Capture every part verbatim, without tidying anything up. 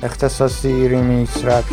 اختصاصی ریمیکس رپ.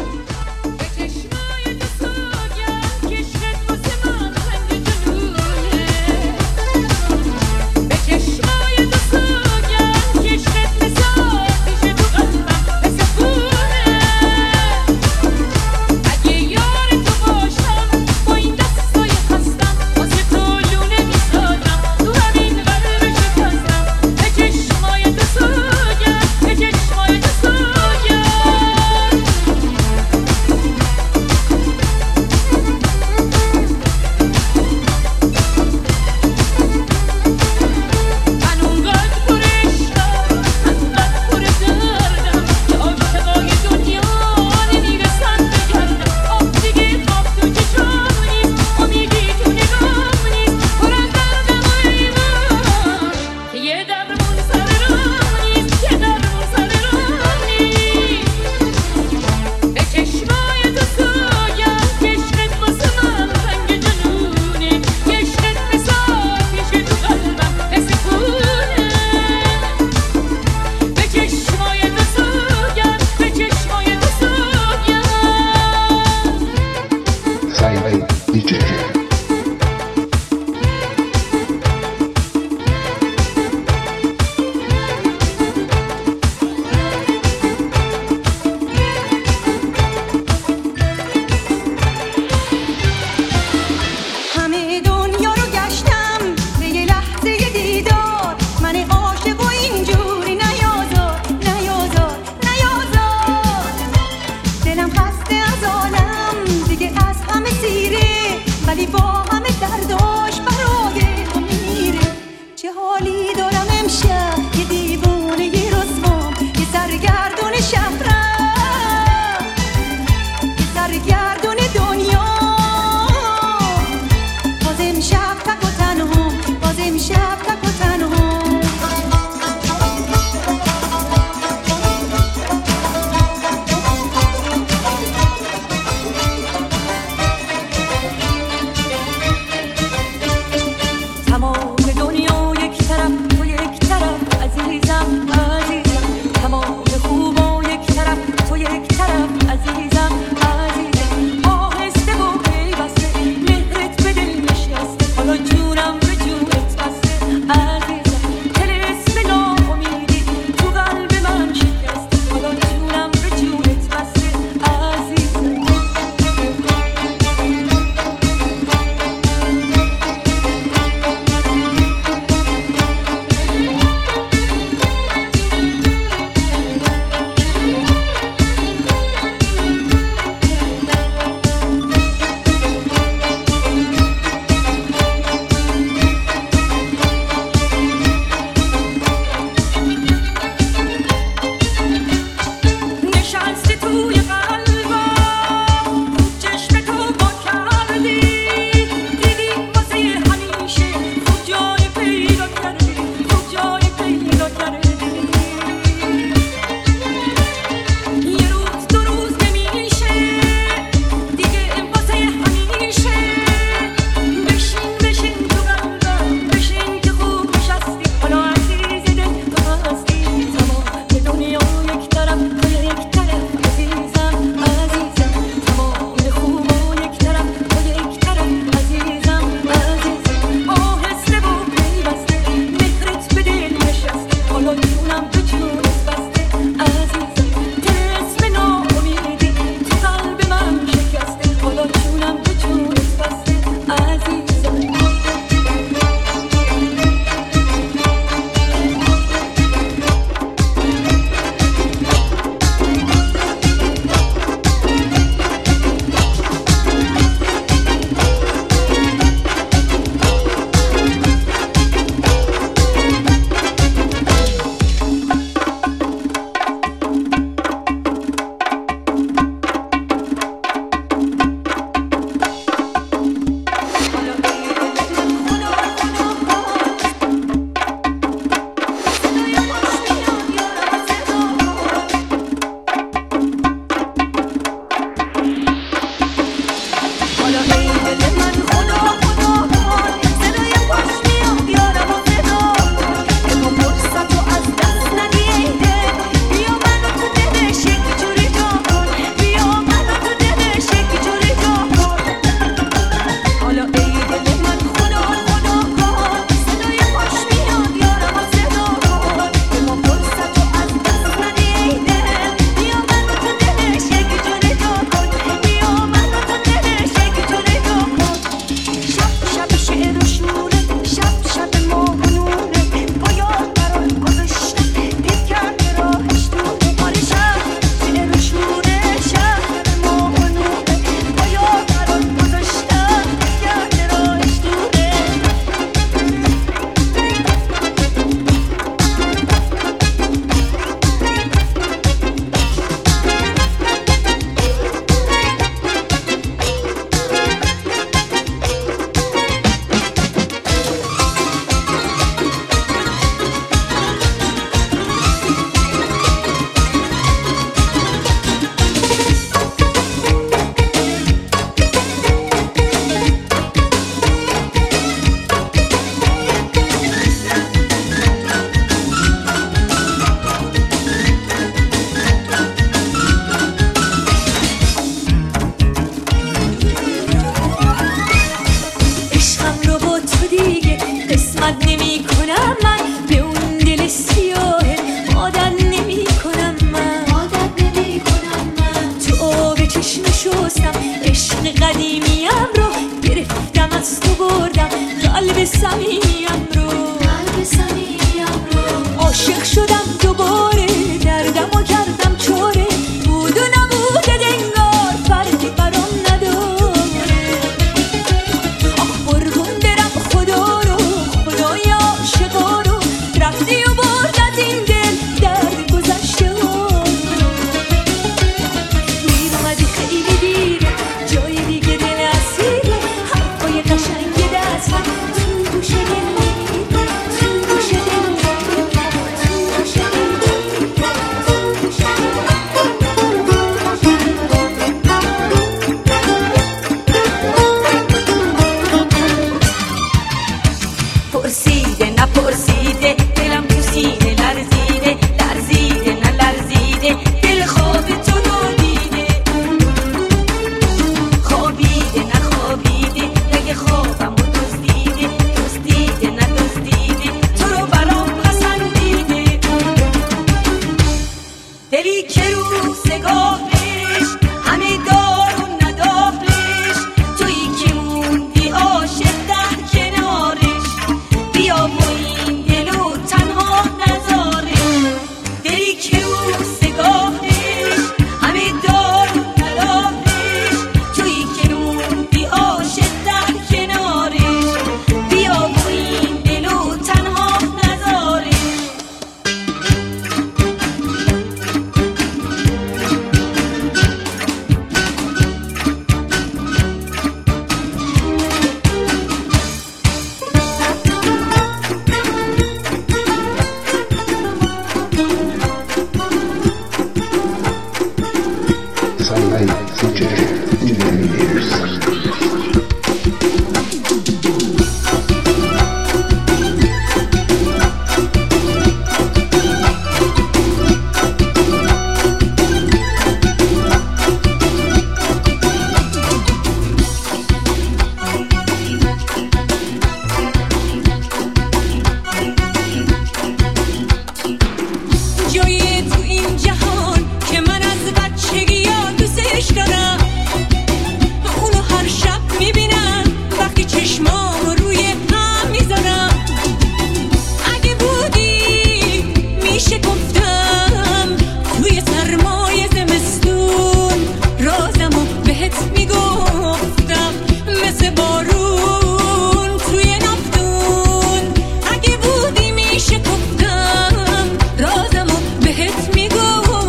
قلب صمیمیم رو قلب صمیمیم رو عاشق شدم دوباره دردم و کردم چوره بود و نبوده دنگار فرقی برام نداره آخ قربون برم خدا رو خدای عاشقا رو رفتی و برد از این دل درد گذشته ها میرمدی خیلی دیره جای دیگه دل اسیره حرفای قشنگ دست تو گوش دل میره تو گوش دل میره تو گوش دل پرسیده نپرسیده دلم تو سینه لرزیده لرزیده نه لرزیده دل خواب تو رو دیده خوابیده نه خوابیده رگ خوابم رو دزدیده دزدیده نه دزدیده تو رو برام پسندیده دلی که روزگارش همه دار و ندارش تویی که موندی عاشق در کنارش بیا و این دلو تنها نذارش دلی که روزگارش همه دار و ندارش تویی که موندی عاشق در کنارش بیا و این دلو تنها نذارش Sunlight future engineers. جایی تو این جهان که من از بچگی ها دوستش دارم اونو هر شب میبینم وقتی چشمامو روی هم میذارم اگه بودی میشه گفتم توی سرمای زمستون رازمو بهت میگفتم مثل بارون توی نفتون اگه بودی میشه گفتم رازمو بهت میگفتم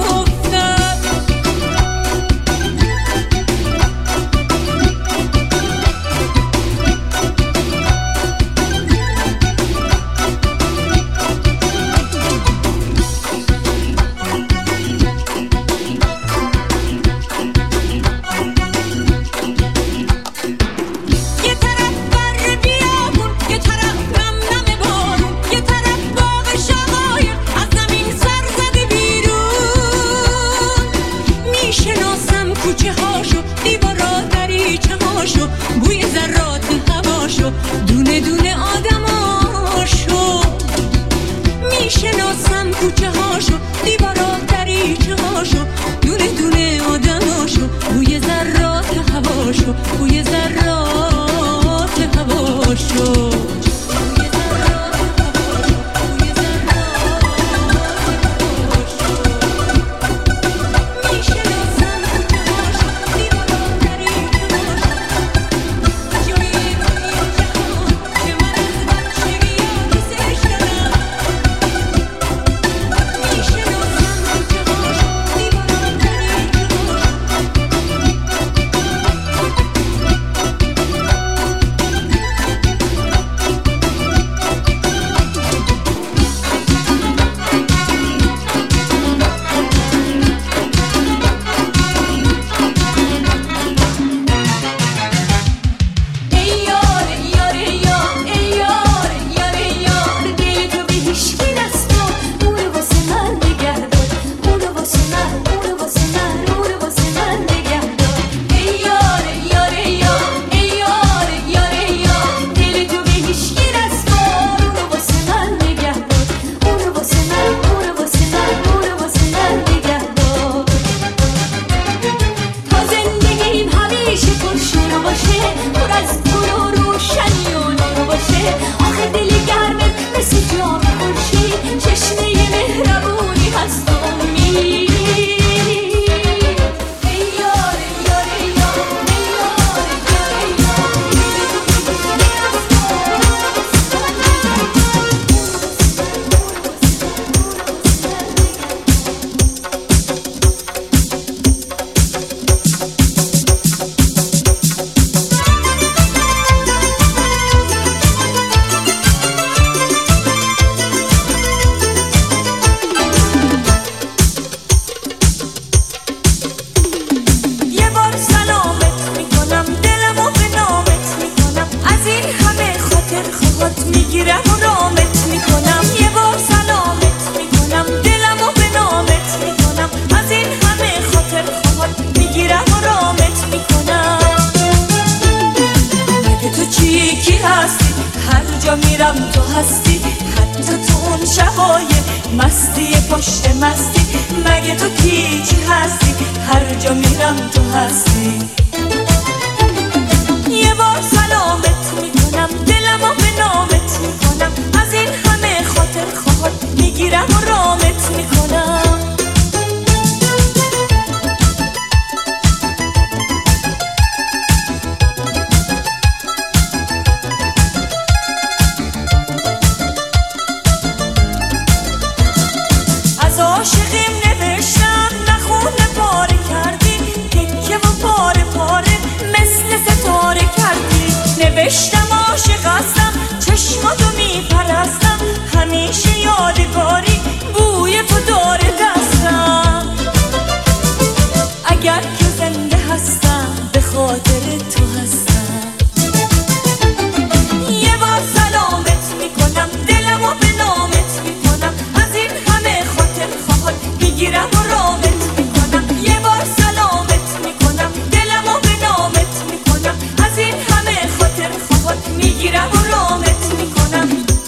یه طرف بر بیابون یه طرف نم نم بارون یه طرف باغ شقایق از زمین سر زده بیرون میشناسم کوچه هاشو دیوارا دریچه هاشو بوی ذرات هواشو دونه دونه آدماشو میشناسم کوچه هاشو دیوارا دریچه هاشو دونه دونه آدماشو بوی ذرات هواشو بوی ذرات هواشو که من هستی، حتی تو اون شبای مستی پشت مستی. مگه تو کی هستی؟ هر جا میرم تو هستی. یه بار سلامت میکنم، دلمو به نامت میکنم، از این همه خاطر خواهد میگیرم و رامت میکنم. از عاشقیم نوشتم نخونه پاره کردی، تکه و پاره پاره مثل ستاره کردی. نوشتم عاشق هستم، چشماتو میپرستم، همیشه یادگاری بوی تو داره دستم. اگر که زنده هستم به خاطر تو هستم. یه بار سلامت میکنم، دلمو به نامت میکنم، از این همه خاطر خواهد میگیرم و رامت میکنم. یه بار سلامت میکنم، دلمو به نامت میکنم، از این همه خاطر خواهد میگیرم و رامت میکنم.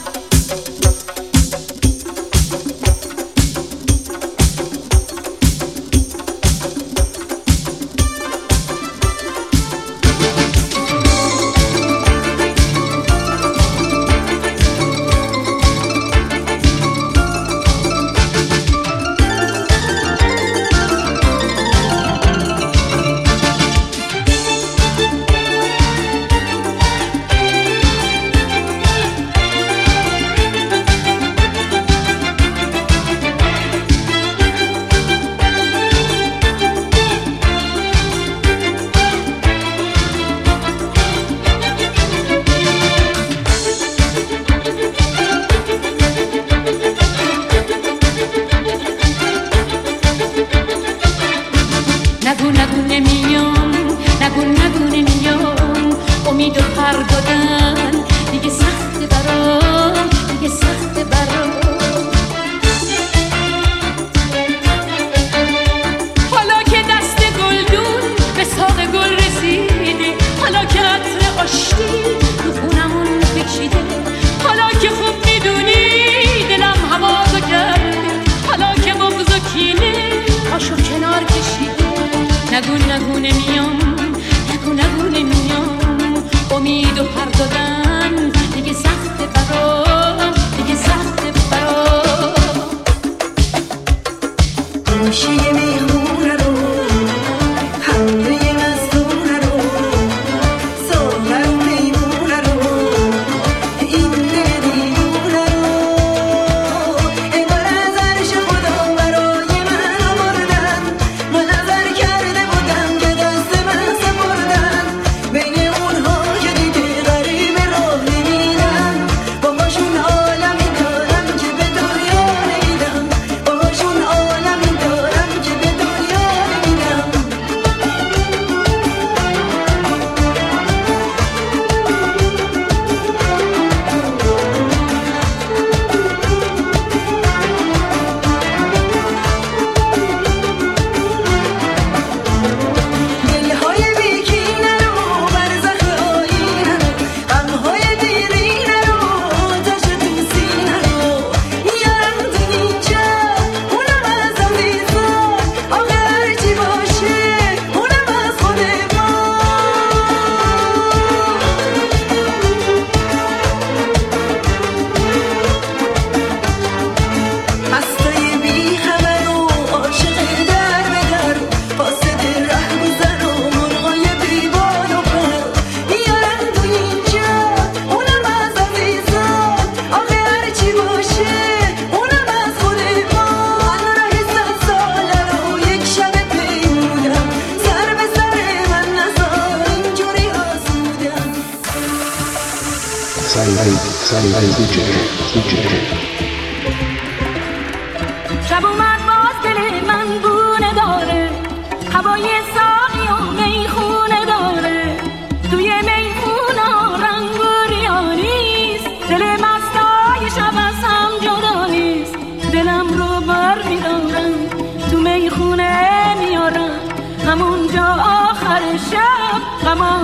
نگو نگو نمیام، نگو نگو نمیام، امید و پر دادن دیگه سخت برام، دیگه سخت برام. حالا که دست گلدون به ساق گل رسیده، حالا که عطر آشتی تو خونمون کشیده، حالا که خوب میدونی دلم هوازو کرده، حالا که بغض و کینه پاشو کنار کشیده. نگو نگو نمیام، نگو نگو نمیام، امید و پر دادن دیگه سخت برام، دیگه سخت برام. گوشه میخونه رو همه مزدونه رو ساغر میمونه رو این دل دیوونه رو انگار از عرش خدا برای من آوردن. من نظر کرده بودم که دست من سپردن، بین اونها که دیگه غریب راه نمیدن. باهاشون عالمی دارم که به دنیا نمیدم، باهاشون عالمی دارم که به دنیا نمیدم. دلهای بیکینه رو برزخ آینه رو، غمهای دیرینه رو آتش تو سینه رو میارم تو اینجا، اونم از عزیزان. آخه هرچی باشه اونم از خود ما. هستای بیخبر و عاشق در به در، قاصد رهگذر و مرغای بیبال و پر میارم تو اینجا، اونم از عزیزان. آخه هرچی باشه اونم از خود ما. من ره صد ساله رو یک شب پیمودم، سر به سر من نزار اینجوری آسودم. Sunlight, sunlight, D J, D J. شب اومد باز دل من بونه داره، هوای ساقی و میخونه داره، توی میخونه رنگ و ریالیست، دل مستای شب از هم جدا نیست. دلم رو بر میدارم تو میخونه میارم، همونجا آخر شب غمام